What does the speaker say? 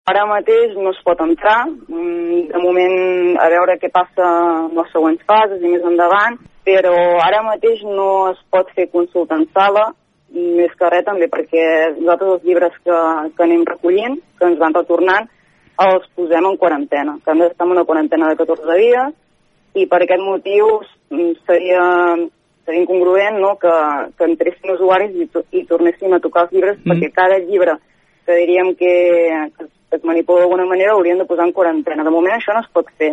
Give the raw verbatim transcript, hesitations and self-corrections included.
Ara mateix no es pot entrar, de moment a veure què passa en les següents fases i més endavant, però ara mateix no es pot fer consulta en sala, més que res també perquè nosaltres els llibres que, que anem recollint, que ens van retornant, els posem en quarantena, que hem d'estar en una quarantena de catorze dies, i per aquest motiu seria, seria incongruent, no?, que, que entressin usuaris i, i tornessin a tocar els llibres, mm. perquè cada llibre que diríem que, que es manipula d'alguna manera hauríem de posar en quarantena. De moment això no es pot fer.